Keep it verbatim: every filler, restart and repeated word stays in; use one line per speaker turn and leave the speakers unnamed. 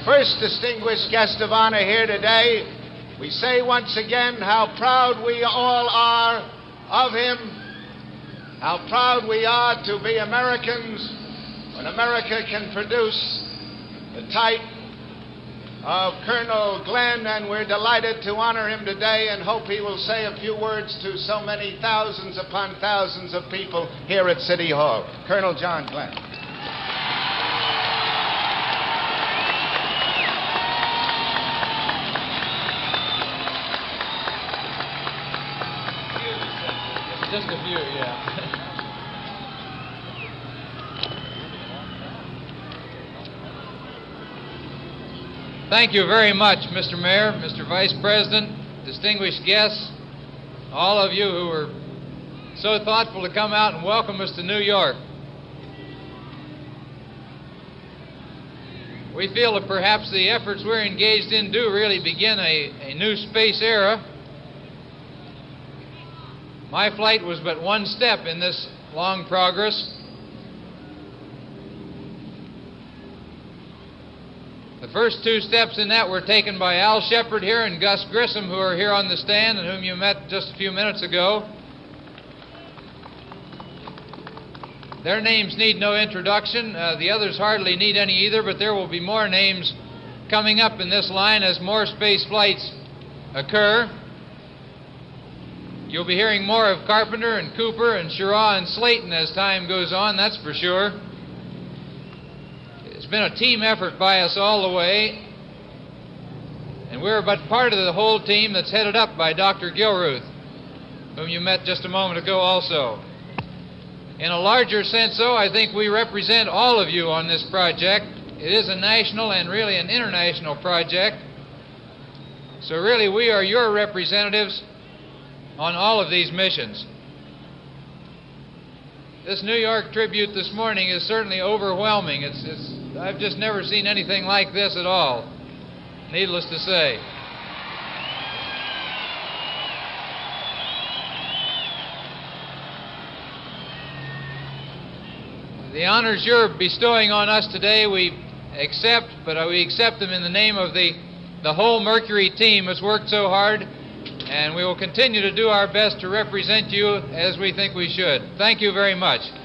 first distinguished guest of honor here today, we say once again how proud we all are of him, how proud we are to be Americans when America can produce the type of Colonel Glenn, and we're delighted to honor him today and hope he will say a few words to so many thousands upon thousands of people here at City Hall. Colonel John Glenn.
Just a few, yeah. Thank you very much, Mister Mayor, Mister Vice President, distinguished guests, all of you who were so thoughtful to come out and welcome us to New York. We feel that perhaps the efforts we're engaged in do really begin a, a new space era. My flight was but one step in this long progress. The first two steps in that were taken by Al Shepard here and Gus Grissom, who are here on the stand and whom you met just a few minutes ago. Their names need no introduction. Uh, the others hardly need any either, but there will be more names coming up in this line as more space flights occur. You'll be hearing more of Carpenter and Cooper and Schirra and Slayton as time goes on, that's for sure. It's been a team effort by us all the way, and we're but part of the whole team that's headed up by Doctor Gilruth, whom you met just a moment ago also. In a larger sense, though, I think we represent all of you on this project. It is a national and really an international project, so really we are your representatives on all of these missions. This New York tribute this morning is certainly overwhelming. It's, it's, I've just never seen anything like this at all, needless to say. The honors you're bestowing on us today, we accept, but we accept them in the name of the, the whole Mercury team that's worked so hard, and we will continue to do our best to represent you as we think we should. Thank you very much.